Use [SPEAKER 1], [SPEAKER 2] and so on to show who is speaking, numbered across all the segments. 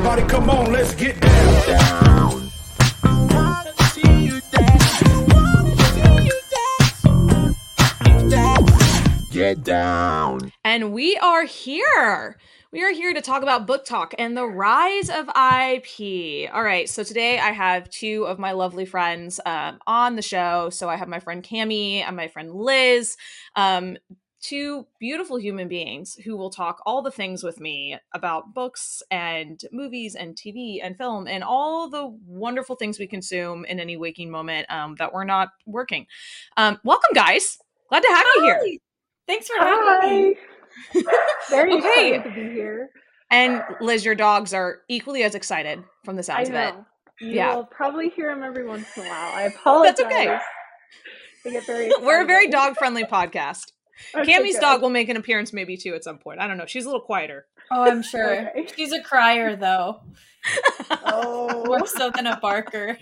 [SPEAKER 1] Everybody come on, let's get down. Get down.
[SPEAKER 2] And we are here. We are here to talk about Book Talk and the rise of IP. All right, so today I have two of my lovely friends on the show. So I have my friend Cami and my friend Liz, two beautiful human beings who will talk all the things with me about books and movies and TV and film and all the wonderful things we consume in any waking moment that we're not working. Welcome, guys. Glad to have you here.
[SPEAKER 3] Thanks for having me.
[SPEAKER 4] Very
[SPEAKER 2] Okay.
[SPEAKER 4] excited to be here.
[SPEAKER 2] And Liz, your dogs are equally as excited from the sounds of it.
[SPEAKER 4] You will probably hear them every once in a while. I apologize.
[SPEAKER 2] That's okay.
[SPEAKER 4] They get very excited.
[SPEAKER 2] We're a very dog-friendly podcast.
[SPEAKER 4] Okay,
[SPEAKER 2] Cammy's
[SPEAKER 4] good.
[SPEAKER 2] dog will make an appearance maybe too at some point. I don't know. She's a little quieter.
[SPEAKER 3] Oh, I'm sure.
[SPEAKER 4] Okay.
[SPEAKER 3] She's a crier, though.
[SPEAKER 4] Oh.
[SPEAKER 3] More so than a barker.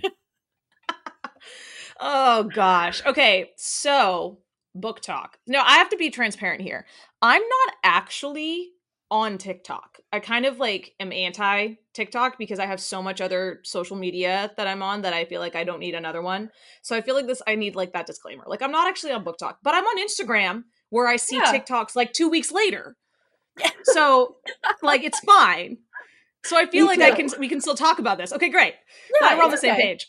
[SPEAKER 2] Oh, gosh. Okay, so Book Talk. No, I have to be transparent here. I'm not actually on TikTok. I kind of am anti TikTok because I have so much other social media that I'm on that I feel like I don't need another one. So I feel like I need that disclaimer. I'm not actually on Book Talk, but I'm on Instagram where I see TikToks 2 weeks later. So it's fine. So I feel like we can still talk about this. Okay, great.
[SPEAKER 3] Yeah,
[SPEAKER 2] we're on the same page.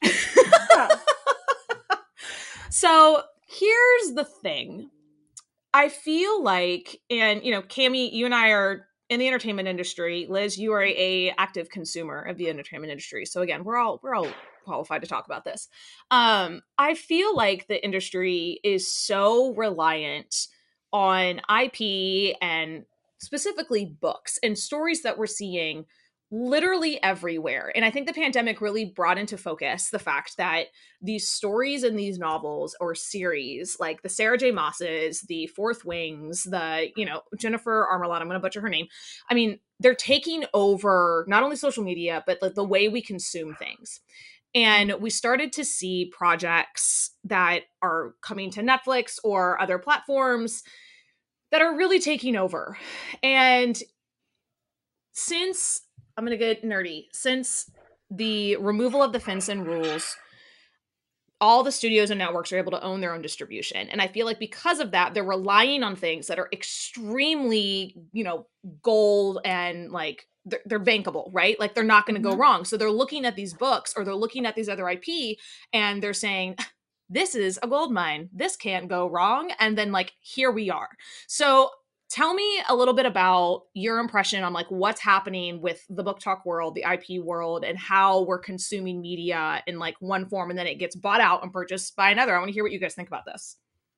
[SPEAKER 2] So here's the thing. I feel like, and Cami, you and I are in the entertainment industry. Liz, you are a active consumer of the entertainment industry. So again, we're all qualified to talk about this. I feel like the industry is so reliant on IP and specifically books and stories that we're seeing literally everywhere. And I think the pandemic really brought into focus the fact that these stories and these novels or series, like the Sarah J. Maas's, the Fourth Wings, the, Jennifer Armelon, I'm going to butcher her name. I mean, they're taking over not only social media, but the way we consume things. And we started to see projects that are coming to Netflix or other platforms that are really taking over. And since I'm going to get nerdy. Since the removal of the FinCEN rules, all the studios and networks are able to own their own distribution. And I feel like because of that, they're relying on things that are extremely, gold and they're bankable, right? They're not going to go wrong. So they're looking at these books or they're looking at these other IP and they're saying, this is a gold mine. This can't go wrong. And then here we are. So tell me a little bit about your impression on what's happening with the Book Talk world, the IP world, and how we're consuming media in one form and then it gets bought out and purchased by another. I want to hear what you guys think about this.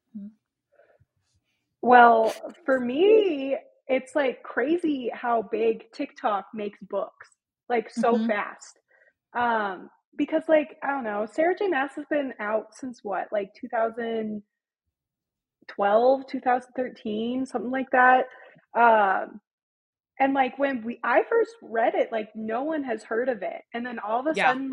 [SPEAKER 4] Well, for me, it's crazy how big TikTok makes books so fast. Because I don't know, Sarah J. Maas has been out since what, 2012, 2013, something like that. And when I first read it, no one has heard of it. And then all of a sudden,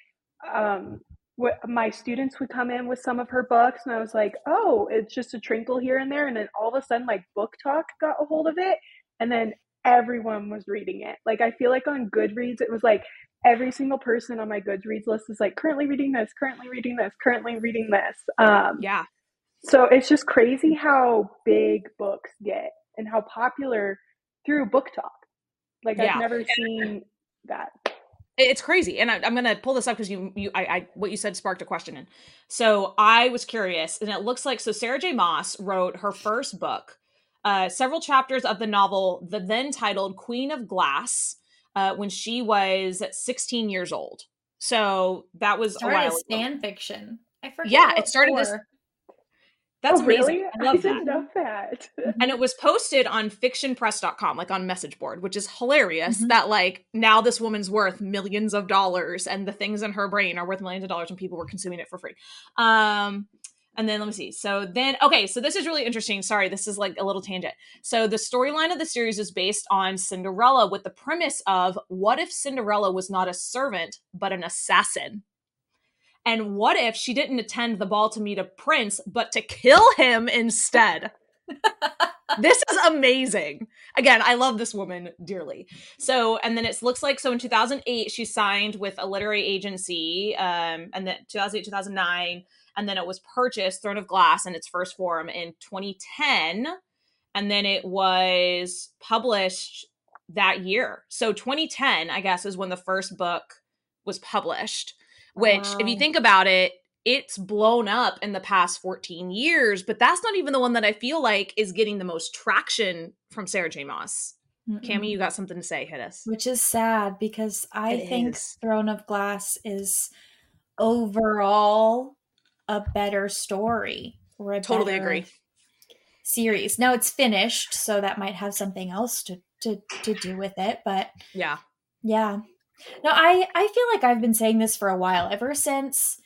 [SPEAKER 4] my students would come in with some of her books and I was like, oh, it's just a trinkle here and there. And then all of a sudden, Book Talk got a hold of it. And then everyone was reading it. I feel on Goodreads, it was every single person on my Goodreads list is currently reading this, currently reading this, currently reading this.
[SPEAKER 2] Yeah.
[SPEAKER 4] So it's just crazy how big books get and how popular through Book Talk. I've never seen that.
[SPEAKER 2] It's crazy. And I'm going to pull this up because what you said sparked a question. And so I was curious, and it looks so Sarah J. Maas wrote her first book, several chapters of the novel, the then titled Queen of Glass, when she was 16 years old. So that was a while ago.
[SPEAKER 3] Fan fiction. I forget.
[SPEAKER 2] Yeah, it started as... That's amazing.
[SPEAKER 4] Really?
[SPEAKER 2] I love
[SPEAKER 4] didn't know that.
[SPEAKER 2] And it was posted on fictionpress.com, on message board, which is hilarious that now this woman's worth millions of dollars and the things in her brain are worth millions of dollars and people were consuming it for free. And then let me see. So this is really interesting. Sorry, this is a little tangent. So the storyline of the series is based on Cinderella with the premise of what if Cinderella was not a servant, but an assassin? And what if she didn't attend the ball to meet a prince, but to kill him instead? This is amazing. Again, I love this woman dearly. So, and then it looks like, so in 2008, she signed with a literary agency, and then 2008, 2009, and then it was purchased, Throne of Glass, in its first form in 2010, and then it was published that year. So 2010, I guess, is when the first book was published, which, if you
[SPEAKER 3] Wow.
[SPEAKER 2] think about it, it's blown up in the past 14 years, but that's not even the one that I feel like is getting the most traction from Sarah J. Maas. Cammie, you got something to say? Hit us.
[SPEAKER 3] Which is sad because I
[SPEAKER 2] It
[SPEAKER 3] think
[SPEAKER 2] is.
[SPEAKER 3] Throne of Glass is overall a better story or a
[SPEAKER 2] Totally
[SPEAKER 3] better
[SPEAKER 2] agree.
[SPEAKER 3] series. Now it's finished, so that might have something else to do with it, but
[SPEAKER 2] Yeah.
[SPEAKER 3] yeah. No, I feel like I've been saying this for a while, ever since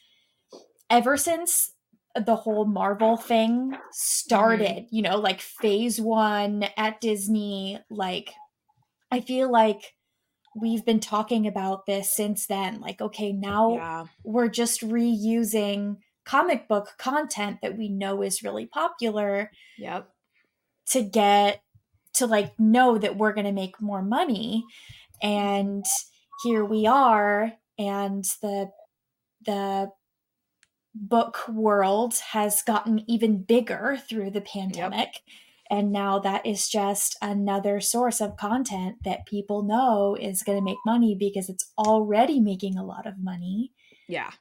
[SPEAKER 3] the whole Marvel thing started, you know, like phase 1 at Disney, like I feel like we've been talking about this since then. Like, okay, now
[SPEAKER 2] Yeah.
[SPEAKER 3] we're just reusing comic book content that we know is really popular
[SPEAKER 2] Yep.
[SPEAKER 3] to get to like know that we're going to make more money. And here we are, and the book world has gotten even bigger through the pandemic. And now that is just another source of content that people know is going to make money because it's already making a lot of money.
[SPEAKER 2] Yeah.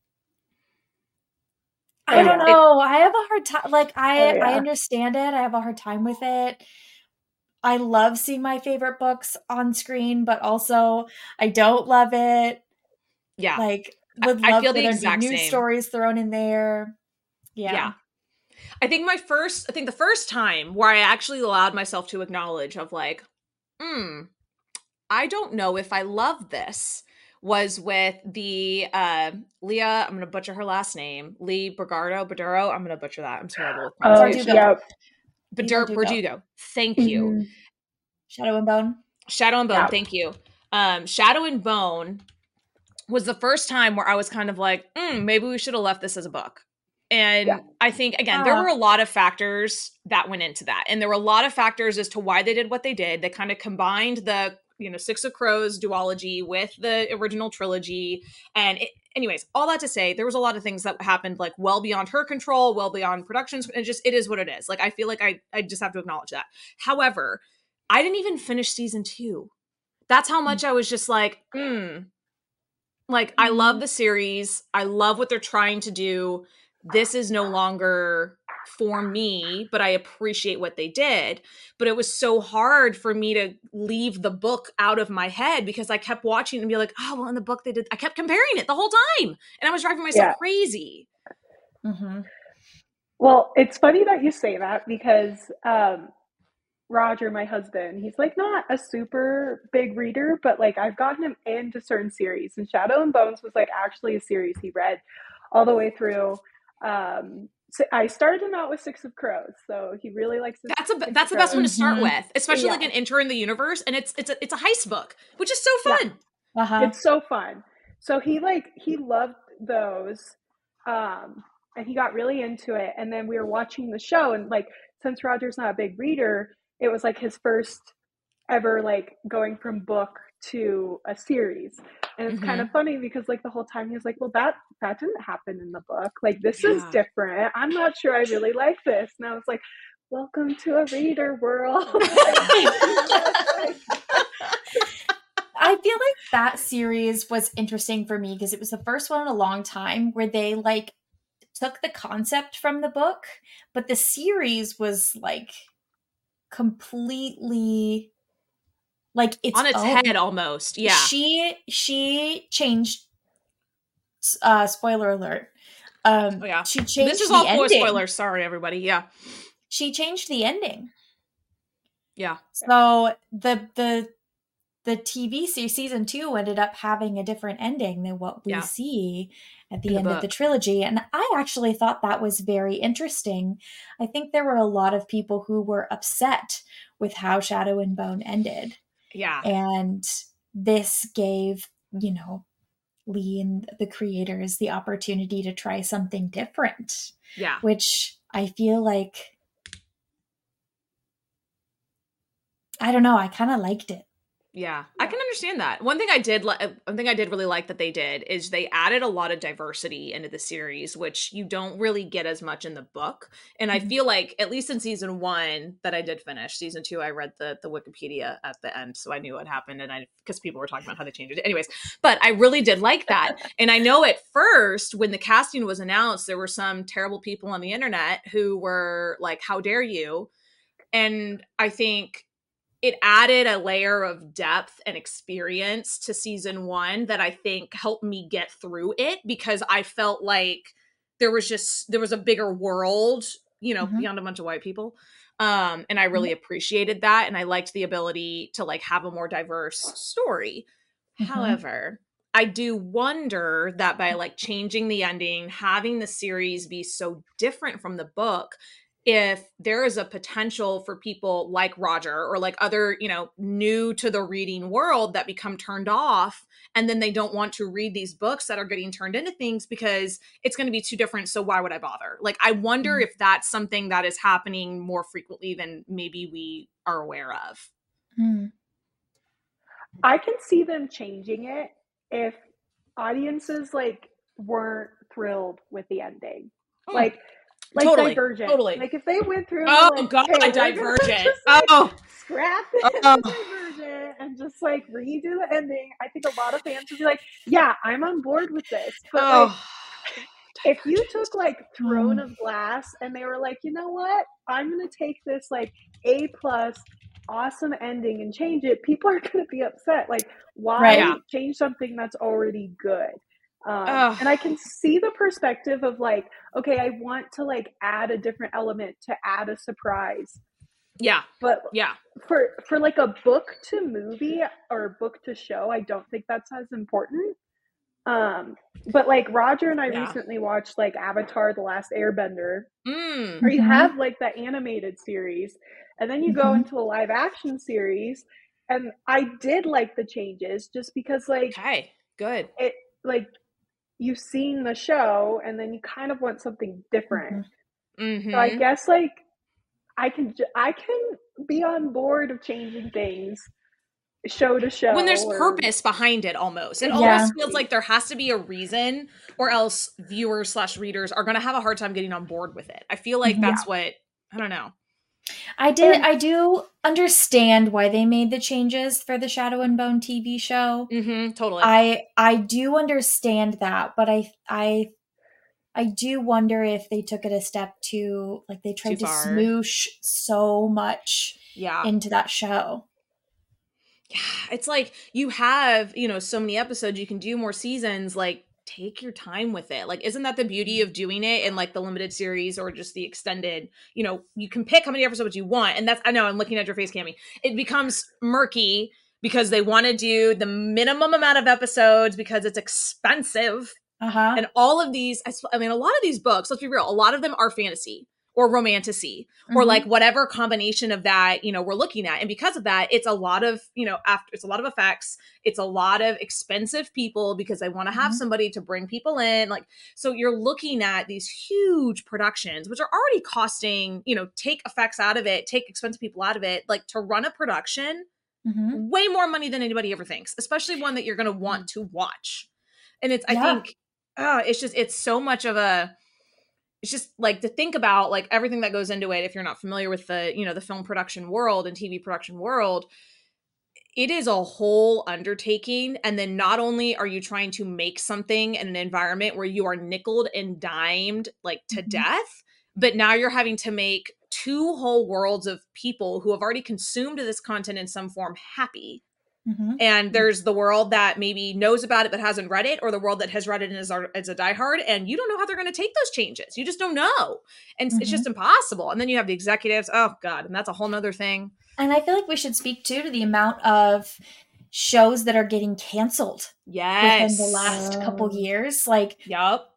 [SPEAKER 3] I don't know. I have a hard time. Like, I
[SPEAKER 4] yeah.
[SPEAKER 3] understand it. I have a hard time with it. I love seeing my favorite books on screen, but also I don't love it.
[SPEAKER 2] Yeah.
[SPEAKER 3] Like, would
[SPEAKER 2] I
[SPEAKER 3] love
[SPEAKER 2] feel
[SPEAKER 3] for
[SPEAKER 2] the
[SPEAKER 3] there to be
[SPEAKER 2] exact
[SPEAKER 3] new
[SPEAKER 2] same.
[SPEAKER 3] stories thrown in there.
[SPEAKER 2] Yeah. I think the first time where I actually allowed myself to acknowledge of like, I don't know if I love this, was with the Leah, I'm going to butcher her last name, Lee Baduro. I'm going to butcher that. I'm terrible with pronunciation.
[SPEAKER 4] Yep.
[SPEAKER 2] Berdugo. Thank you.
[SPEAKER 3] Shadow and Bone.
[SPEAKER 2] Shadow and Bone.
[SPEAKER 4] Yep.
[SPEAKER 2] Thank you. Shadow and Bone was the first time where I was kind of like, maybe we should have left this as a book. And I think, again, there were a lot of factors that went into that. And there were a lot of factors as to why they did what they did. They kind of combined the, Six of Crows duology with the original trilogy. And anyways, all that to say, there was a lot of things that happened like well beyond her control, well beyond productions. And just, it is what it is. Like, I feel like I just have to acknowledge that. However, I didn't even finish season 2. That's how much I was just like, like, I love the series. I love what they're trying to do. This is no longer for me, but I appreciate what they did. But it was so hard for me to leave the book out of my head because I kept watching and be like, oh, well, in the book they did. I kept comparing it the whole time. And I was driving myself crazy.
[SPEAKER 3] Mm-hmm.
[SPEAKER 4] Well, it's funny that you say that because Roger, my husband, he's like not a super big reader, but like I've gotten him into certain series, and Shadow and Bones was like actually a series he read all the way through. So I started him out with Six of Crows, so he really likes it.
[SPEAKER 2] That's the best one to start with, especially like an Enter in the Universe, and it's a heist book, which is so fun.
[SPEAKER 4] It's so fun. So he loved those, and he got really into it. And then we were watching the show, and like since Roger's not a big reader, it was like his first ever like going from book to a series. And it's kind of funny because like the whole time he was like, well, that didn't happen in the book. Like this is different. I'm not sure I really like this. And I was like, welcome to a reader world.
[SPEAKER 3] I feel like that series was interesting for me because it was the first one in a long time where they like took the concept from the book, but the series was like completely like it's
[SPEAKER 2] on its head almost. Yeah.
[SPEAKER 3] She changed spoiler alert. She changed
[SPEAKER 2] this is all
[SPEAKER 3] ending.
[SPEAKER 2] Spoilers, sorry everybody. Yeah.
[SPEAKER 3] She changed the ending.
[SPEAKER 2] Yeah.
[SPEAKER 3] So the TV season 2 ended up having a different ending than what we see at the end of the trilogy. And I actually thought that was very interesting. I think there were a lot of people who were upset with how Shadow and Bone ended.
[SPEAKER 2] Yeah.
[SPEAKER 3] And this gave, Lee and the creators the opportunity to try something different.
[SPEAKER 2] Yeah.
[SPEAKER 3] Which I feel like I don't know. I kind of liked it.
[SPEAKER 2] Yeah, I can understand that. One thing I did really like that they did is they added a lot of diversity into the series, which you don't really get as much in the book. And I
[SPEAKER 3] Mhm.
[SPEAKER 2] feel like at least in season 1 that I did finish, season 2 I read the Wikipedia at the end, so I knew what happened, and because people were talking about how they changed it. Anyways, but I really did like that. And I know at first when the casting was announced, there were some terrible people on the internet who were like, "How dare you?" And I think it added a layer of depth and experience to season 1 that I think helped me get through it, because I felt like there was a bigger world,
[SPEAKER 3] Mhm.
[SPEAKER 2] beyond a bunch of white people. And I really appreciated that. And I liked the ability to like have a more diverse story.
[SPEAKER 3] Mhm.
[SPEAKER 2] However, I do wonder that by like changing the ending, having the series be so different from the book, if there is a potential for people like Roger or like other, new to the reading world that become turned off, and then they don't want to read these books that are getting turned into things because it's going to be too different. So why would I bother? Like, I wonder
[SPEAKER 3] Mhm.
[SPEAKER 2] if that's something that is happening more frequently than maybe we are aware of.
[SPEAKER 3] Mm.
[SPEAKER 4] I can see them changing it if audiences like weren't thrilled with the ending.
[SPEAKER 2] Mm,
[SPEAKER 4] Like
[SPEAKER 2] totally.
[SPEAKER 4] Divergent.
[SPEAKER 2] Totally.
[SPEAKER 4] Like if they went through and were
[SPEAKER 2] Oh
[SPEAKER 4] like,
[SPEAKER 2] God,
[SPEAKER 4] hey, we're gonna
[SPEAKER 2] Divergent.
[SPEAKER 4] just like
[SPEAKER 2] Oh,
[SPEAKER 4] scrap the end
[SPEAKER 2] oh,
[SPEAKER 4] of Divergent and just like redo the ending, I think a lot of fans would be like, yeah, I'm on board with this. But like
[SPEAKER 2] oh.
[SPEAKER 4] if you
[SPEAKER 2] Divergent.
[SPEAKER 4] took like Throne
[SPEAKER 3] Mm.
[SPEAKER 4] of Glass and they were like, you know what, I'm gonna take this like A plus awesome ending and change it, people are gonna be upset. Like, why
[SPEAKER 3] Right.
[SPEAKER 2] Yeah.
[SPEAKER 4] change something that's already good?
[SPEAKER 2] Oh,
[SPEAKER 4] And I can see the perspective of like, okay, I want to like add a different element to add a surprise,
[SPEAKER 2] yeah.
[SPEAKER 4] but
[SPEAKER 2] Yeah.
[SPEAKER 4] for like a book to movie or book to show, I don't think that's as important. But like Roger and I
[SPEAKER 2] Yeah.
[SPEAKER 4] recently watched like Avatar: The Last Airbender,
[SPEAKER 2] Mm.
[SPEAKER 4] where you
[SPEAKER 3] Mhm.
[SPEAKER 4] have like the animated series, and then you go
[SPEAKER 3] Mhm.
[SPEAKER 4] into a live action series, and I did like the changes just because like
[SPEAKER 2] Okay. Good.
[SPEAKER 4] it like you've seen the show and then you kind of want something different.
[SPEAKER 3] Mhm.
[SPEAKER 4] So I
[SPEAKER 2] Mm-hmm.
[SPEAKER 4] guess like I can be on board of changing things show to
[SPEAKER 2] When there's
[SPEAKER 4] show or
[SPEAKER 2] purpose behind it, almost. It
[SPEAKER 3] Yeah.
[SPEAKER 2] almost feels
[SPEAKER 4] exactly.
[SPEAKER 2] like there has to be a reason, or else viewers/readers are going to have a hard time getting on board with it. I feel like
[SPEAKER 3] Mhm.
[SPEAKER 2] that's what, I don't know.
[SPEAKER 4] And
[SPEAKER 3] I do understand why they made the changes for the Shadow and Bone TV show.
[SPEAKER 2] Mm-hmm. Totally.
[SPEAKER 3] I do understand that, but I do wonder if they took it a step too, like they
[SPEAKER 2] Too
[SPEAKER 3] tried to
[SPEAKER 2] far.
[SPEAKER 3] smoosh so much
[SPEAKER 2] Yeah.
[SPEAKER 3] into that show.
[SPEAKER 2] Yeah. It's like you have, so many episodes, you can do more seasons. Like, take your time with it. Like, isn't that the beauty of doing it in like the limited series or just the extended? You can pick how many episodes you want. And I know I'm looking at your face, Cami. It becomes murky because they want to do the minimum amount of episodes because it's expensive.
[SPEAKER 3] Uh-huh.
[SPEAKER 2] And all of these, I mean, a lot of these books, let's be real, a lot of them are fantasy or romantasy or like
[SPEAKER 3] Mhm.
[SPEAKER 2] whatever combination of that, we're looking at. And because of that, it's a lot of, it's a lot of effects. It's a lot of expensive people because they want to have
[SPEAKER 3] Mhm.
[SPEAKER 2] somebody to bring people in. Like, so you're looking at these huge productions, which are already costing, take effects out of it, take expensive people out of it, like to run a production,
[SPEAKER 3] Mhm.
[SPEAKER 2] way more money than anybody ever thinks, especially one that you're going to want to watch. And I
[SPEAKER 3] Yeah.
[SPEAKER 2] think, it's so much of it's just like to think about like everything that goes into it. If you're not familiar with the, the film production world and TV production world, it is a whole undertaking. And then not only are you trying to make something in an environment where you are nickeled and dimed like to
[SPEAKER 3] Mhm.
[SPEAKER 2] death, but now you're having to make two whole worlds of people who have already consumed this content in some form happy.
[SPEAKER 3] Mhm.
[SPEAKER 2] And there's the world that maybe knows about it but hasn't read it, or the world that has read it and is a diehard, and you don't know how they're going to take those changes. You just don't know. And it's just
[SPEAKER 3] Mhm.
[SPEAKER 2] impossible. And then you have the executives. Oh, God. And that's a whole nother thing.
[SPEAKER 3] And I feel like we should speak too to the amount of shows that are getting canceled within the
[SPEAKER 2] Yes.
[SPEAKER 3] last couple
[SPEAKER 4] Um,
[SPEAKER 3] years. Like
[SPEAKER 2] Yup.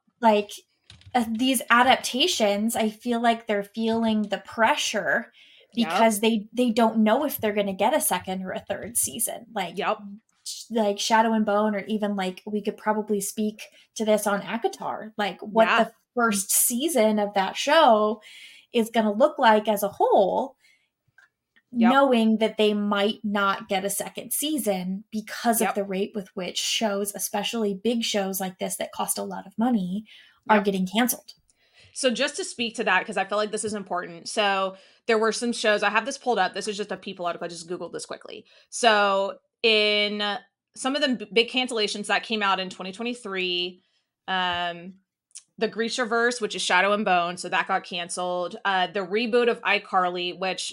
[SPEAKER 3] these adaptations, I feel like they're feeling the pressure
[SPEAKER 2] Yup.
[SPEAKER 3] because they don't know if they're going to get a second or a third season.
[SPEAKER 2] Yup.
[SPEAKER 3] Like Shadow and Bone, or even like we could probably speak to this on ACOTAR, like what
[SPEAKER 2] Yeah.
[SPEAKER 3] the first season of that show is going to look like as a whole.
[SPEAKER 2] Yep.
[SPEAKER 3] knowing that they might not get a second season because
[SPEAKER 2] Yep.
[SPEAKER 3] of the rate with which shows, especially big shows like this that cost a lot of money, are
[SPEAKER 2] Yep.
[SPEAKER 3] getting canceled.
[SPEAKER 2] So just to speak to that, because I feel like this is important. So there were some shows, I have this pulled up. This is just a People article. I just Googled this quickly. So in some of the big cancellations that came out in 2023, the Grishaverse, which is Shadow and Bone, so that got canceled. The reboot of iCarly, which,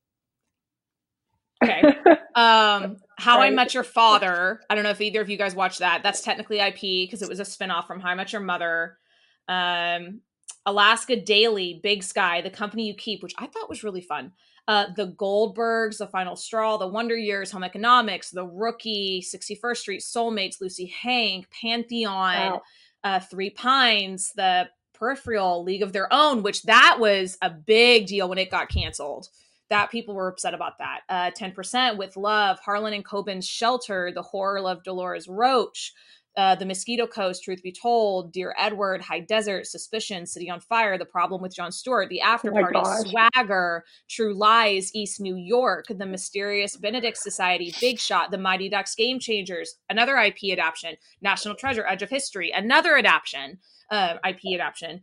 [SPEAKER 2] okay. How I
[SPEAKER 4] Right.
[SPEAKER 2] Met Your Father. I don't know if either of you guys watched that. That's technically IP because it was a spinoff from How I Met Your Mother. Alaska Daily, Big Sky, The Company You Keep, which I thought was really fun. The Goldbergs, The Final Straw, The Wonder Years, Home Economics, The Rookie, 61st Street, Soulmates, Lucy Hank, Pantheon, Three Pines, The Peripheral, League of Their Own, which that was a big deal when it got canceled. That people were upset about that. 10% with Love, Harlan and Coben's Shelter, The Horror of Dolores Roach, The Mosquito Coast, Truth Be Told, Dear Edward, High Desert, Suspicion, City on Fire, The Problem with Jon Stewart, The After Party, Swagger, True Lies, East New York, The Mysterious Benedict Society, Big Shot, The Mighty Ducks Game Changers, another IP adaptation, National Treasure, Edge of History, another adaptation, IP adaptation,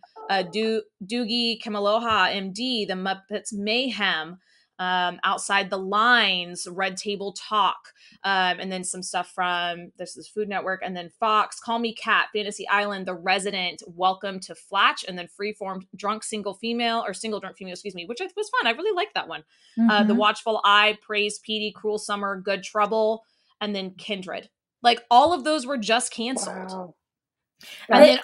[SPEAKER 2] Doogie Kamealoha, MD, The Muppets Mayhem, Outside the Lines, Red Table Talk, and then some stuff from this is Food Network, and then Fox, Call Me Kat, Fantasy Island, The Resident, Welcome to Flatch, and then Freeform, Drunk Single Drunk Female, which was fun. I really liked that one. The Watchful Eye, Praise Petey, Cruel Summer, Good Trouble, and then Kindred. Like all of those were just canceled.
[SPEAKER 4] Wow.
[SPEAKER 2] And then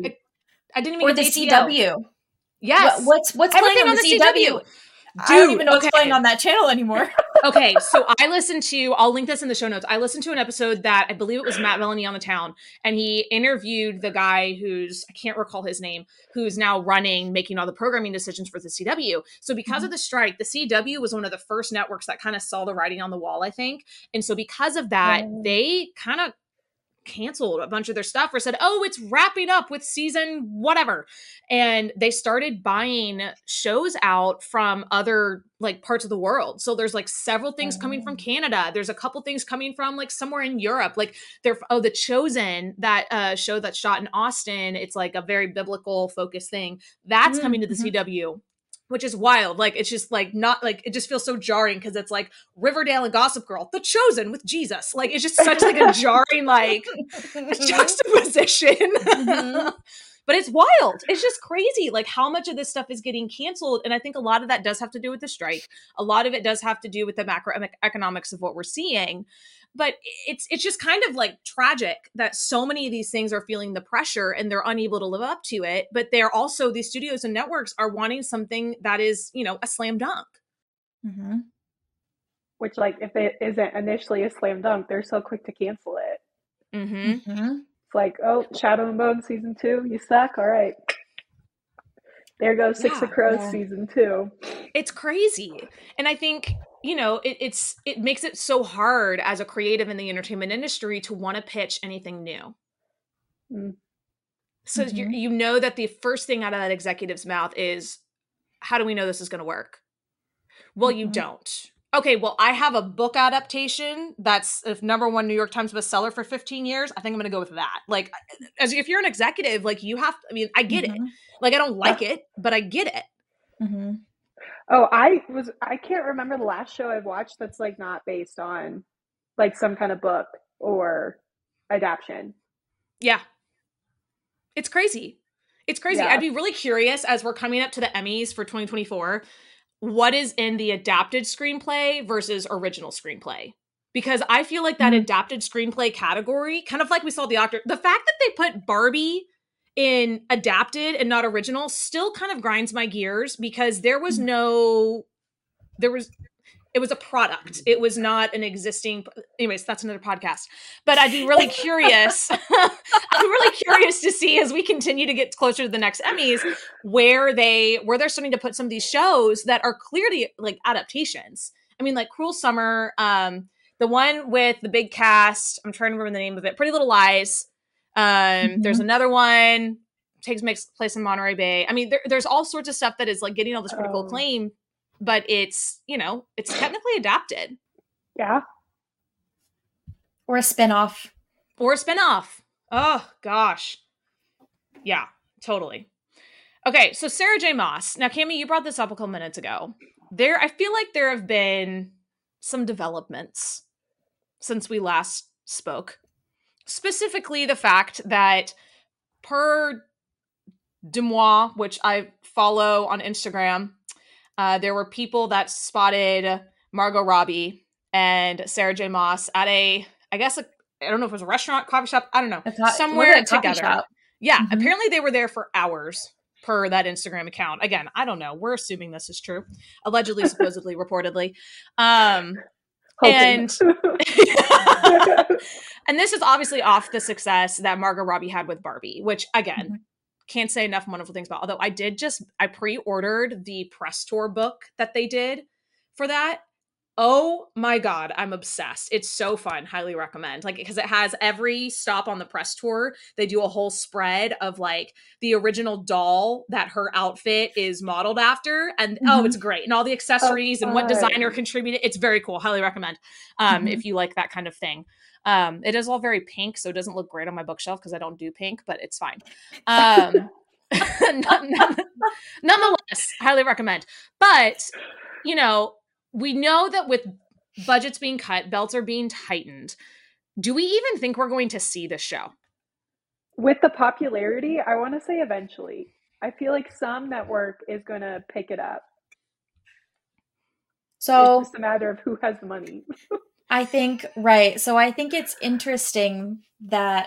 [SPEAKER 2] I didn't even
[SPEAKER 3] or
[SPEAKER 2] get
[SPEAKER 3] the
[SPEAKER 2] to
[SPEAKER 3] CW.
[SPEAKER 2] Yes.
[SPEAKER 3] What's playing
[SPEAKER 2] Everything
[SPEAKER 3] on the CW?
[SPEAKER 2] Dude,
[SPEAKER 3] I don't even know what's
[SPEAKER 2] okay.
[SPEAKER 3] playing on that channel anymore.
[SPEAKER 2] Okay, so I'll link this in the show notes. I listened to an episode that I believe it was Matt Vellani on the Town, and he interviewed the guy I can't recall his name, who's now making all the programming decisions for the CW. So because of the strike, the CW was one of the first networks that kind of saw the writing on the wall, I think. And so because of that, they kind of canceled a bunch of their stuff or said, oh, it's wrapping up with season whatever. And they started buying shows out from other like parts of the world. So there's like several things coming from Canada. There's a couple things coming from like somewhere in Europe. Like The Chosen, that show that's shot in Austin. It's like a very biblical focused thing. That's coming to the CW. Which is wild. Like, it's just like not like it just feels so jarring because it's like Riverdale and Gossip Girl, The Chosen with Jesus. Like, it's just such like a jarring like juxtaposition. But it's wild. It's just crazy. Like how much of this stuff is getting canceled. And I think a lot of that does have to do with the strike. A lot of it does have to do with the macroeconomics of what we're seeing. But it's just kind of like tragic that so many of these things are feeling the pressure and they're unable to live up to it. But they're also, these studios and networks are wanting something that is, a slam dunk.
[SPEAKER 3] Mm-hmm.
[SPEAKER 4] Which, like, if it isn't initially a slam dunk, they're so quick to cancel it.
[SPEAKER 2] Mm-hmm.
[SPEAKER 4] It's like, oh, Shadow and Bone season 2, you suck? All right. There goes Six of Crows season 2.
[SPEAKER 2] It's crazy. And I think, it makes it so hard as a creative in the entertainment industry to want to pitch anything new. So you know that the first thing out of that executive's mouth is, how do we know this is going to work? Well, you don't. Okay, well, I have a book adaptation that's a #1 New York Times bestseller for 15 years. I think I'm going to go with that. Like, if you're an executive, like you have to, I get it. Like, I don't like it, but I get it.
[SPEAKER 4] Oh, I can't remember the last show I've watched that's like not based on like some kind of book or adaptation.
[SPEAKER 2] Yeah. It's crazy. It's crazy. Yeah. I'd be really curious as we're coming up to the Emmys for 2024, what is in the adapted screenplay versus original screenplay? Because I feel like that adapted screenplay category, kind of like we saw the fact that they put Barbie in adapted and not original still kind of grinds my gears because it was a product. It was not an existing, anyways, that's another podcast, but I'd be really curious. I'm really curious to see as we continue to get closer to the next Emmys, where they're starting to put some of these shows that are clearly like adaptations. I mean, like Cruel Summer, the one with the big cast, I'm trying to remember the name of it, Pretty Little Lies. There's another one makes place in Monterey Bay. I mean, there's all sorts of stuff that is like getting all this critical acclaim but it's, it's technically adapted.
[SPEAKER 4] Yeah.
[SPEAKER 3] Or a spinoff.
[SPEAKER 2] Oh, gosh. Yeah, totally. Okay, so Sarah J. Maas. Now, Cami, you brought this up a couple minutes ago. I feel like there have been some developments since we last spoke. Specifically, the fact that per Demois, which I follow on Instagram, there were people that spotted Margot Robbie and Sarah J. Maas at I don't know if it was a restaurant, coffee shop, I don't know, somewhere together. Yeah, apparently they were there for hours per that Instagram account. Again, I don't know. We're assuming this is true. Allegedly, supposedly, reportedly. And and this is obviously off the success that Margot Robbie had with Barbie, which again, can't say enough wonderful things about. Although I pre-ordered the press tour book that they did for that. Oh my God, I'm obsessed. It's so fun. Highly recommend. Like, because it has every stop on the press tour. They do a whole spread of like the original doll that her outfit is modeled after. And it's great. And all the accessories and what designer contributed. It's very cool. Highly recommend. If you like that kind of thing. It is all very pink, so it doesn't look great on my bookshelf because I don't do pink, but it's fine. Nonetheless, highly recommend. But, we know that with budgets being cut, belts are being tightened. Do we even think we're going to see this show?
[SPEAKER 4] With the popularity, I want to say eventually. I feel like some network is going to pick it up.
[SPEAKER 3] So
[SPEAKER 4] it's just a matter of who has the money.
[SPEAKER 3] I think, right. So I think it's interesting that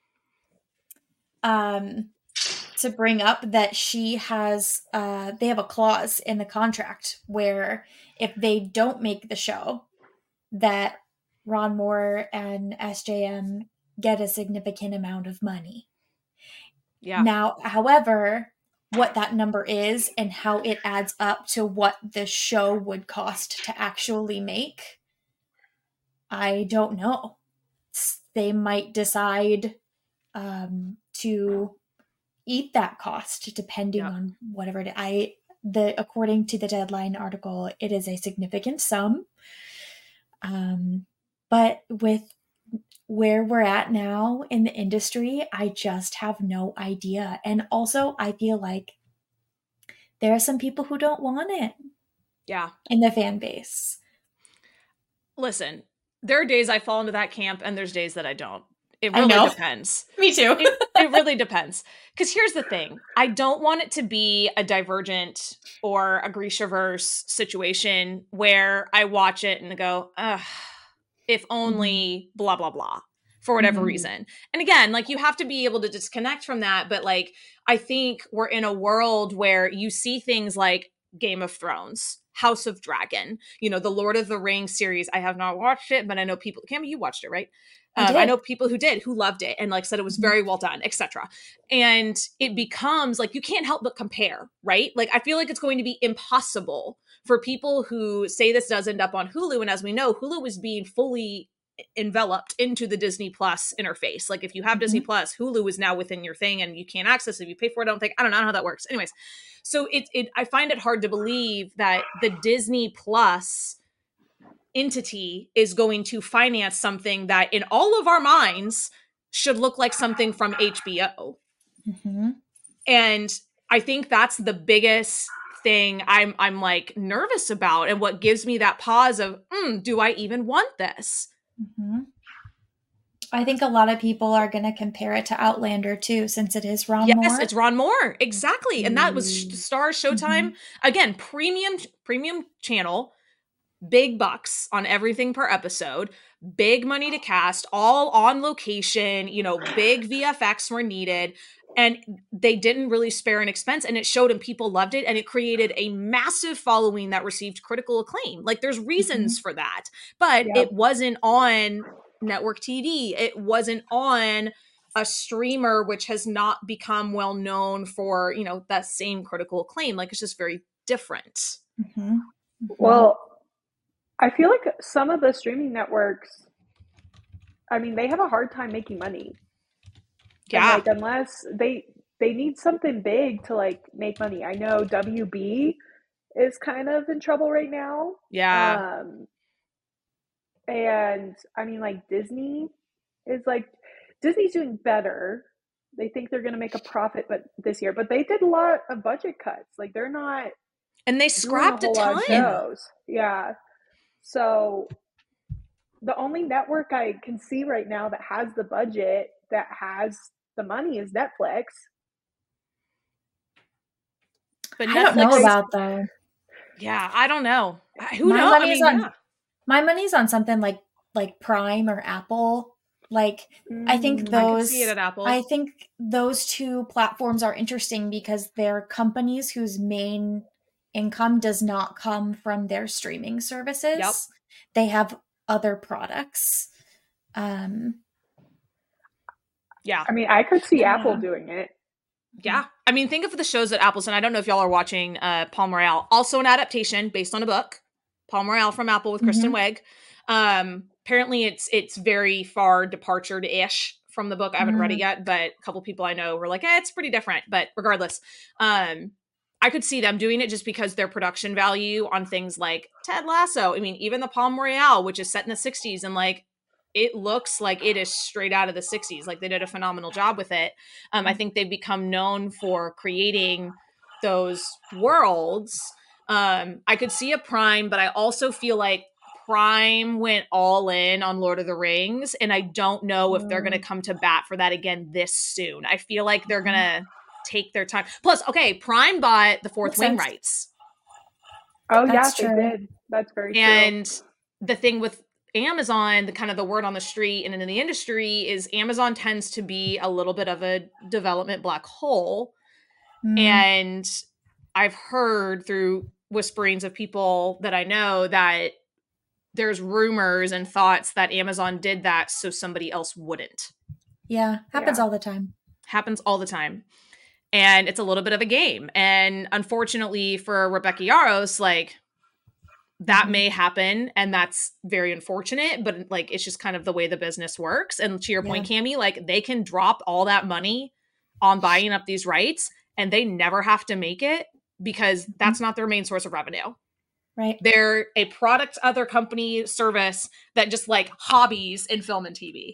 [SPEAKER 3] to bring up that she has, they have a clause in the contract where if they don't make the show, that Ron Moore and SJM get a significant amount of money.
[SPEAKER 2] Yeah.
[SPEAKER 3] Now, however, what that number is and how it adds up to what the show would cost to actually make, I don't know. They might decide to eat that cost depending on whatever according to the Deadline article, it is a significant sum. But with where we're at now in the industry, I just have no idea. And also, I feel like there are some people who don't want it.
[SPEAKER 2] Yeah.
[SPEAKER 3] In the fan base.
[SPEAKER 2] Listen, there are days I fall into that camp and there's days that I don't. It really depends.
[SPEAKER 3] Me too.
[SPEAKER 2] It really depends. Because here's the thing. I don't want it to be a Divergent or a Grishaverse situation where I watch it and go, ugh, if only blah, blah, blah, for whatever reason. And again, like, you have to be able to disconnect from that. But like, I think we're in a world where you see things like Game of Thrones, House of Dragon, the Lord of the Rings series. I have not watched it, but I know people. Cami, you watched it, right? I know people who loved it and like said it was very well done, etc. And it becomes like, you can't help but compare, right? Like, I feel like it's going to be impossible for people who say this does end up on Hulu. And as we know, Hulu is being fully enveloped into the Disney Plus interface. Like, if you have Disney Plus, Hulu is now within your thing and you can't access it if you pay for it. I don't know how that works. Anyways, so I find it hard to believe that the Disney Plus entity is going to finance something that in all of our minds should look like something from HBO. And I think that's the biggest thing I'm like nervous about, and what gives me that pause of, do I even want this?
[SPEAKER 3] I think a lot of people are going to compare it to Outlander too, since it is Ron Moore.
[SPEAKER 2] Yes, it's Ron Moore. Exactly. And that was Starz, Showtime. Again, premium channel, big bucks on everything per episode, big money to cast, all on location, big VFX were needed. And they didn't really spare an expense, and it showed, and people loved it, and it created a massive following that received critical acclaim. Like, there's reasons for that, but it wasn't on network TV. It wasn't on a streamer, which has not become well known for, that same critical acclaim. Like, it's just very different.
[SPEAKER 4] Well, I feel like some of the streaming networks, I mean, they have a hard time making money.
[SPEAKER 2] Yeah.
[SPEAKER 4] And, like, unless they need something big to like make money. I know WB is kind of in trouble right now.
[SPEAKER 2] Yeah.
[SPEAKER 4] And I mean, like Disney's doing better. They think they're going to make a profit this year, but they did a lot of budget cuts. Like they're not
[SPEAKER 2] And they
[SPEAKER 4] doing
[SPEAKER 2] scrapped a
[SPEAKER 4] whole lot of
[SPEAKER 2] ton.
[SPEAKER 4] shows. Yeah. So the only network I can see right now that has the budget, that has the money, is Netflix.
[SPEAKER 2] But
[SPEAKER 3] I don't know about though.
[SPEAKER 2] Yeah, I don't know. Who knows?
[SPEAKER 3] My money's on something like Prime or Apple. Like I think
[SPEAKER 2] I could see it at Apple.
[SPEAKER 3] I think those two platforms are interesting because they're companies whose main income does not come from their streaming services.
[SPEAKER 2] Yep.
[SPEAKER 3] They have other products.
[SPEAKER 2] Yeah.
[SPEAKER 4] I mean, I could see Apple doing it.
[SPEAKER 2] Yeah. I mean, think of the shows that Apple's, and I don't know if y'all are watching Palm Royale, also an adaptation based on a book, Palm Royale from Apple with Kristen Wiig. Apparently it's very far departure-ish from the book. I haven't read it yet, but a couple people I know were like, it's pretty different. But regardless, I could see them doing it just because their production value on things like Ted Lasso. I mean, even the Palm Royale, which is set in the 60s, and like, it looks like it is straight out of the 60s. Like they did a phenomenal job with it. I think they've become known for creating those worlds. I could see a Prime, but I also feel like Prime went all in on Lord of the Rings, and I don't know if they're going to come to bat for that again this soon. I feel like they're going to take their time. Plus, okay, Prime bought the Fourth Wing rights.
[SPEAKER 4] Oh, yeah, they did. That's very true.
[SPEAKER 2] And the thing with Amazon, the kind of the word on the street and in the industry is Amazon tends to be a little bit of a development black hole. And I've heard through whisperings of people that I know that there's rumors and thoughts that Amazon did that so somebody else wouldn't.
[SPEAKER 3] Yeah, happens all the time.
[SPEAKER 2] Happens all the time. And it's a little bit of a game. And unfortunately for Rebecca Yarros, like, that may happen, and that's very unfortunate, but like it's just kind of the way the business works. And to your point, Cammie, like they can drop all that money on buying up these rights and they never have to make it because that's not their main source of revenue.
[SPEAKER 3] Right.
[SPEAKER 2] They're a product other company service that just like hobbies in film and TV.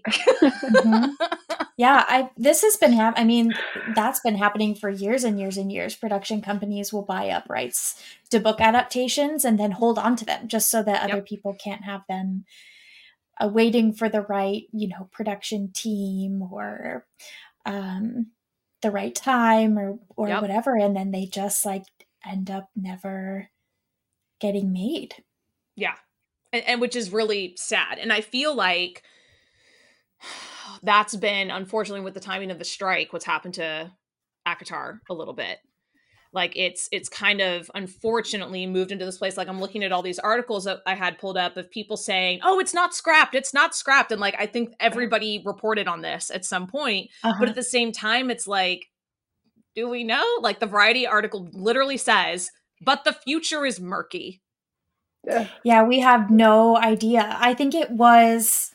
[SPEAKER 3] Yeah, this has been that's been happening for years and years and years. Production companies will buy up rights to book adaptations and then hold on to them just so that other people can't have them, waiting for the right, production team or the right time or whatever, and then they just like end up never getting made.
[SPEAKER 2] Yeah. And which is really sad. And I feel like that's been, unfortunately, with the timing of the strike, what's happened to ACOTAR a little bit. Like it's kind of unfortunately moved into this place. Like I'm looking at all these articles that I had pulled up of people saying, oh, it's not scrapped. It's not scrapped. And like, I think everybody reported on this at some point, but at the same time, it's like, do we know? Like the Variety article literally says, but the future is murky.
[SPEAKER 3] Yeah, we have no idea. I think it was,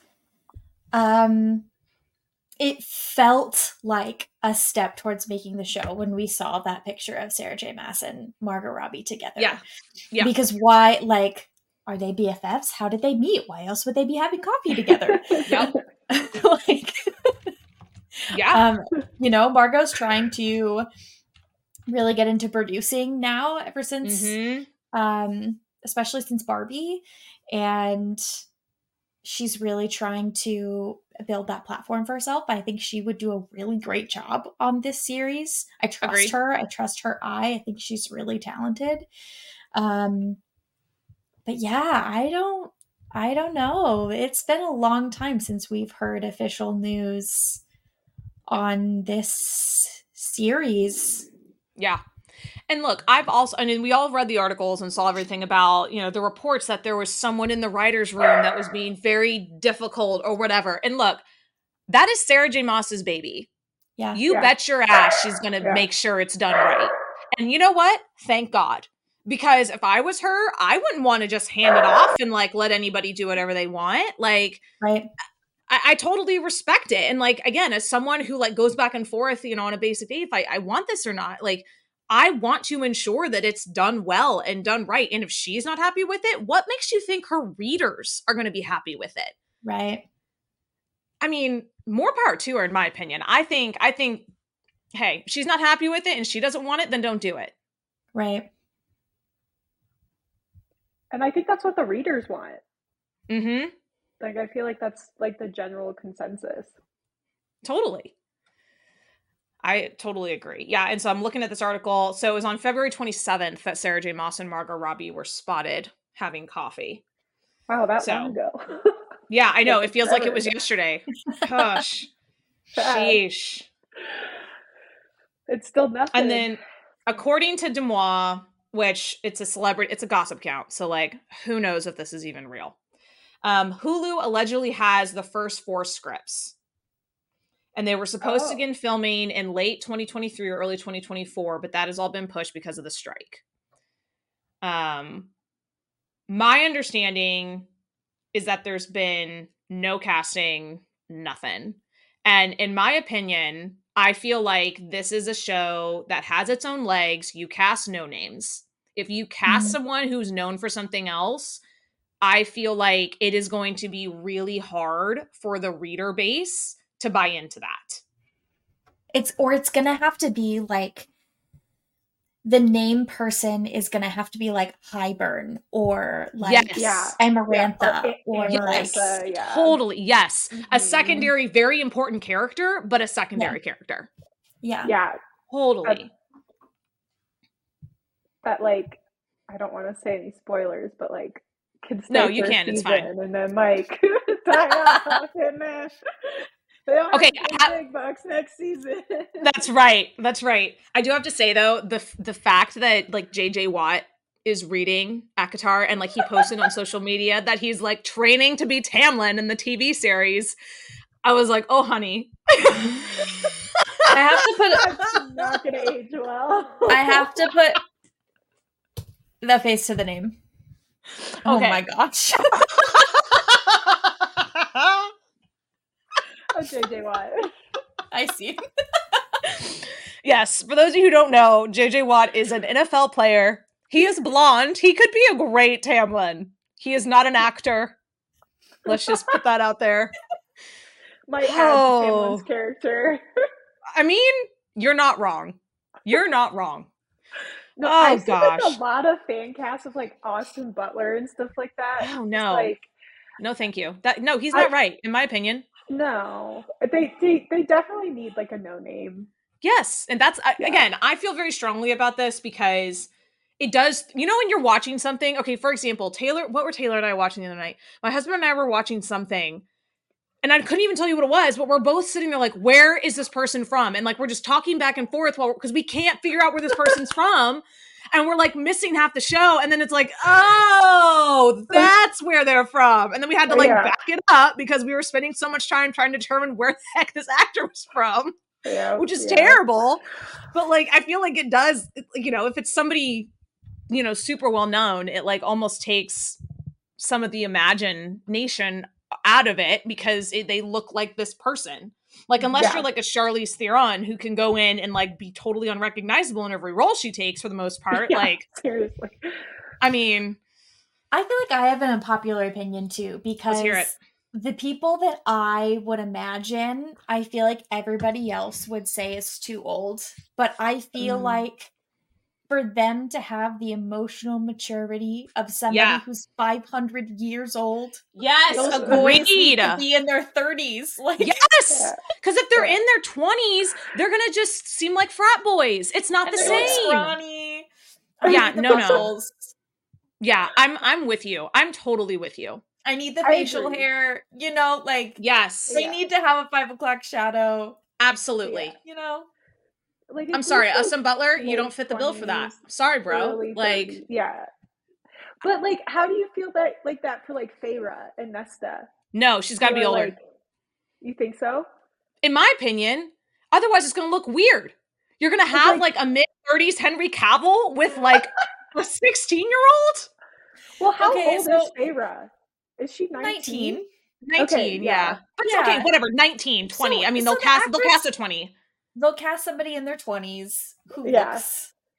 [SPEAKER 3] it felt like a step towards making the show when we saw that picture of Sarah J. Maas and Margot Robbie together.
[SPEAKER 2] Yeah.
[SPEAKER 3] Because why, like, are they BFFs? How did they meet? Why else would they be having coffee together? Margot's trying to really get into producing now ever since, especially since Barbie. And she's really trying to build that platform for herself. I think she would do a really great job on this series. I trust her. I trust her eye. I think she's really talented. But yeah, I don't know. It's been a long time since we've heard official news on this series.
[SPEAKER 2] Yeah. And look, we all read the articles and saw everything about, the reports that there was someone in the writer's room that was being very difficult or whatever. And look, that is Sarah J. Maas's baby.
[SPEAKER 3] Yeah.
[SPEAKER 2] You bet your ass she's going to make sure it's done right. And you know what? Thank God. Because if I was her, I wouldn't want to just hand it off and like let anybody do whatever they want. Like,
[SPEAKER 3] right.
[SPEAKER 2] I totally respect it. And like, again, as someone who like goes back and forth, on a basic day, if I want this or not, like, I want to ensure that it's done well and done right. And if she's not happy with it, what makes you think her readers are going to be happy with it?
[SPEAKER 3] Right.
[SPEAKER 2] I mean, more power to her, in my opinion. I think, hey, she's not happy with it and she doesn't want it, then don't do it.
[SPEAKER 3] Right.
[SPEAKER 4] And I think that's what the readers want.
[SPEAKER 2] Mm-hmm.
[SPEAKER 4] Like, I feel like that's like the general consensus.
[SPEAKER 2] Totally. I totally agree. Yeah. And so I'm looking at this article. So it was on February 27th that Sarah J. Maas and Margot Robbie were spotted having coffee.
[SPEAKER 4] Wow, that long ago.
[SPEAKER 2] Yeah, I know. It feels like it was yesterday. Gosh. Sheesh.
[SPEAKER 4] It's still nothing.
[SPEAKER 2] And then, according to Deuxmoi, which it's a gossip count. So, like, who knows if this is even real. Hulu allegedly has the first 4 scripts. And they were supposed to begin filming in late 2023 or early 2024, but that has all been pushed because of the strike. My understanding is that there's been no casting, nothing. And in my opinion, I feel like this is a show that has its own legs. You cast no names. If you cast someone who's known for something else, I feel like it is going to be really hard for the reader base to buy into that.
[SPEAKER 3] It's going to have to be like, the name person is going to have to be like Highburn or like Amarantha or
[SPEAKER 2] yes.
[SPEAKER 3] like,
[SPEAKER 2] Totally. Yes. Mm-hmm. A secondary, very important character, but a secondary character.
[SPEAKER 3] Yeah.
[SPEAKER 4] Yeah.
[SPEAKER 2] Totally.
[SPEAKER 4] That like, I don't want to say any spoilers, but like, can stay
[SPEAKER 2] no, you can. It's fine.
[SPEAKER 4] And then like die off and then they all have big bucks next season.
[SPEAKER 2] That's right. That's right. I do have to say though, the fact that like JJ Watt is reading ACOTAR and like he posted on social media that he's like training to be Tamlin in the TV series, I was like, oh honey.
[SPEAKER 3] I have to put
[SPEAKER 4] I'm not gonna age well.
[SPEAKER 3] I have to put the face to the name. Okay. Oh my gosh.
[SPEAKER 4] Oh, JJ Watt.
[SPEAKER 3] I see.
[SPEAKER 2] Yes, for those of you who don't know, JJ Watt is an NFL player. He is blonde. He could be a great Tamlin. He is not an actor. Let's just put that out there.
[SPEAKER 4] Might have Tamlin's character.
[SPEAKER 2] I mean, you're not wrong. You're not wrong.
[SPEAKER 4] No, I've seen like a lot of fan casts of like Austin Butler and stuff like that.
[SPEAKER 2] Oh no.
[SPEAKER 4] Like,
[SPEAKER 2] no, thank you. He's not right, in my opinion.
[SPEAKER 4] No. They definitely need like a no name.
[SPEAKER 2] Yes. And that's again, I feel very strongly about this because it does, you know, when you're watching something, okay, for example, what were Taylor and I watching the other night? My husband and I were watching something and I couldn't even tell you what it was, but we're both sitting there like, where is this person from? And like, we're just talking back and forth because we can't figure out where this person's from. And we're like missing half the show. And then it's like, oh, that's where they're from. And then we had to like back it up because we were spending so much time trying to determine where the heck this actor was from, which is terrible. But like, I feel like it does, you know, if it's somebody, you know, super well known, it like almost takes some of the imagination out of it because they look like this person. Like, unless you're like a Charlize Theron who can go in and like be totally unrecognizable in every role she takes for the most part. Like,
[SPEAKER 4] seriously.
[SPEAKER 2] I mean,
[SPEAKER 3] I feel like I have an unpopular opinion too, because the people that I would imagine, I feel like everybody else would say is too old, but I feel like for them to have the emotional maturity of somebody who's 500 years old.
[SPEAKER 2] Yes, agreed.
[SPEAKER 3] To be in their 30s. Like,
[SPEAKER 2] yes! Because if they're in their 20s, they're going to just seem like frat boys. It's not the same.
[SPEAKER 3] Scrawny.
[SPEAKER 2] Yeah, no. Yeah, I'm with you. I'm totally with you.
[SPEAKER 3] I need the facial hair, you know, like.
[SPEAKER 2] Yes.
[SPEAKER 3] They need to have a 5 o'clock shadow.
[SPEAKER 2] Absolutely.
[SPEAKER 3] Yeah, you know?
[SPEAKER 4] Like,
[SPEAKER 2] I'm sorry, Austin Butler, you don't fit the bill for that. Sorry, bro. Like,
[SPEAKER 4] 30s. Yeah. But like, how do you feel that for like Feyre and Nesta?
[SPEAKER 2] No, she's got to be older.
[SPEAKER 4] Like, you think so?
[SPEAKER 2] In my opinion, otherwise it's going to look weird. You're going to have like a mid-30s Henry Cavill with like a 16-year-old?
[SPEAKER 4] Well, how old is Feyre? Is she 19?
[SPEAKER 2] 19, yeah. But it's okay, whatever, 19, 20. I mean, they'll cast a 20.
[SPEAKER 3] They'll cast somebody in their 20s who looks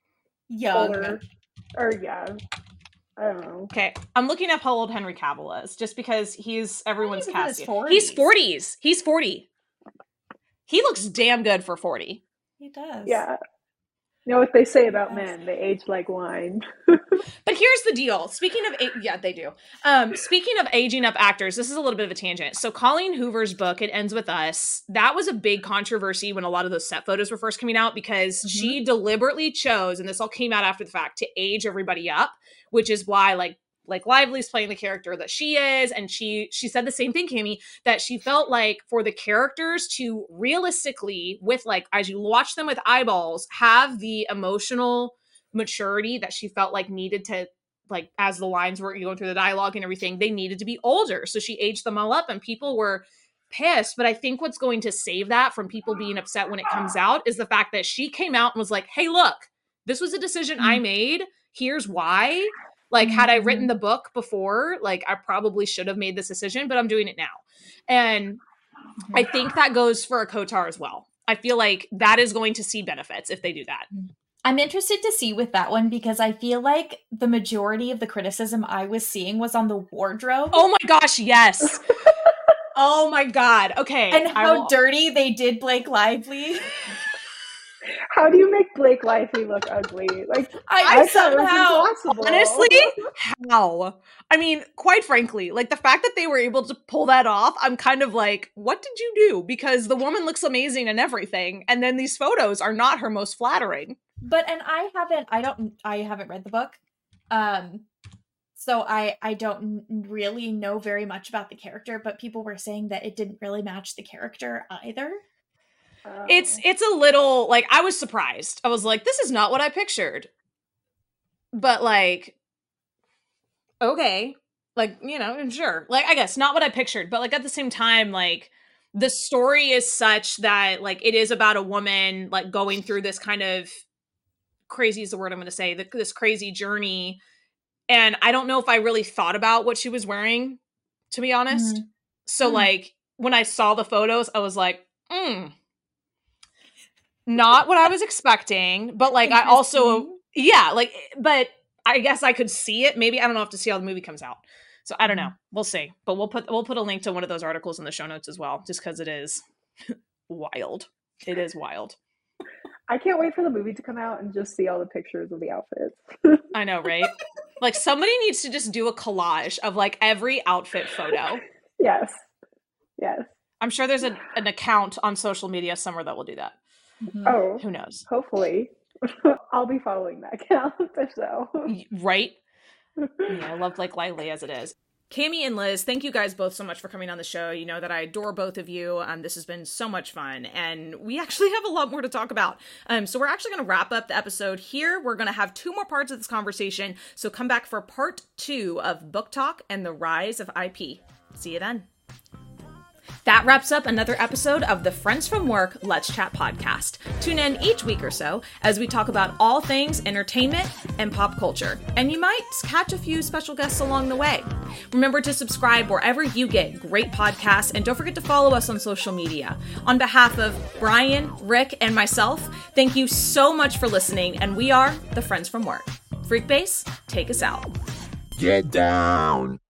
[SPEAKER 3] Young.
[SPEAKER 4] older, or yeah, I don't know.
[SPEAKER 2] Okay, I'm looking up how old Henry Cavill is, just because he's everyone's
[SPEAKER 3] He's in his
[SPEAKER 2] casting.
[SPEAKER 3] 40s.
[SPEAKER 2] He's 40s. He's 40. He looks damn good for 40.
[SPEAKER 3] He does.
[SPEAKER 4] Yeah. You know what they say about men? They age like wine.
[SPEAKER 2] But here's the deal. Speaking of, yeah, they do. Speaking of aging up actors, this is a little bit of a tangent. So Colleen Hoover's book, It Ends With Us, that was a big controversy when a lot of those set photos were first coming out, because she deliberately chose, and this all came out after the fact, to age everybody up, which is why like Lively's playing the character that she is, and she said the same thing, Cami, that she felt like for the characters to realistically, with like, as you watch them with eyeballs, have the emotional maturity that she felt like needed to, like, as the lines were going through the dialogue and everything, they needed to be older. So she aged them all up, and people were pissed. But I think what's going to save that from people being upset when it comes out is the fact that she came out and was like, hey, look, this was a decision I made. Here's why. Like, had I written the book before, like, I probably should have made this decision, but I'm doing it now. And I think that goes for a Kotar as well. I feel like that is going to see benefits if they do that.
[SPEAKER 3] I'm interested to see with that one, because I feel like the majority of the criticism I was seeing was on the wardrobe.
[SPEAKER 2] Oh my gosh, yes. Oh my God. Okay.
[SPEAKER 3] And how dirty they did Blake Lively.
[SPEAKER 4] How do you make Blake Lively look ugly? Like,
[SPEAKER 3] I
[SPEAKER 4] thought it was
[SPEAKER 3] somehow,
[SPEAKER 4] impossible.
[SPEAKER 2] Honestly, how? I mean, quite frankly, like the fact that they were able to pull that off, I'm kind of like, what did you do? Because the woman looks amazing and everything, and then these photos are not her most flattering.
[SPEAKER 3] But, and I haven't read the book. So I don't really know very much about the character, but people were saying that it didn't really match the character either.
[SPEAKER 2] It's a little, like, I was surprised. I was like, this is not what I pictured. But, like, okay. Like, you know, sure. Like, I guess not what I pictured. But, like, at the same time, like, the story is such that, like, it is about a woman, like, going through this kind of, crazy is the word I'm going to say, this crazy journey. And I don't know if I really thought about what she was wearing, to be honest. So, like, when I saw the photos, I was like, not what I was expecting, but like I also, yeah, like, but I guess I could see it. Maybe I don't know, have to see how the movie comes out. So I don't know. We'll see. But we'll put a link to one of those articles in the show notes as well, just because it is wild. It is wild.
[SPEAKER 4] I can't wait for the movie to come out and just see all the pictures of the outfits.
[SPEAKER 2] I know, right? Like somebody needs to just do a collage of like every outfit photo.
[SPEAKER 4] Yes.
[SPEAKER 2] I'm sure there's an account on social media somewhere that will do that.
[SPEAKER 4] Oh,
[SPEAKER 2] who knows?
[SPEAKER 4] Hopefully. I'll be following that account if so.
[SPEAKER 2] Right? Yeah, I love Blake Lively as it is. Cami and Liz, thank you guys both so much for coming on the show. You know that I adore both of you. This has been so much fun, and we actually have a lot more to talk about. So we're actually going to wrap up the episode here. We're going to have 2 more parts of this conversation, so come back for part 2 of Book Talk and the Rise of IP. See you then. That wraps up another episode of the Friends from Work Let's Chat podcast. Tune in each week or so as we talk about all things entertainment and pop culture. And you might catch a few special guests along the way. Remember to subscribe wherever you get great podcasts, and don't forget to follow us on social media. On behalf of Brian, Rick, and myself, thank you so much for listening, and we are the Friends from Work. Freak Base, take us out.
[SPEAKER 1] Get down.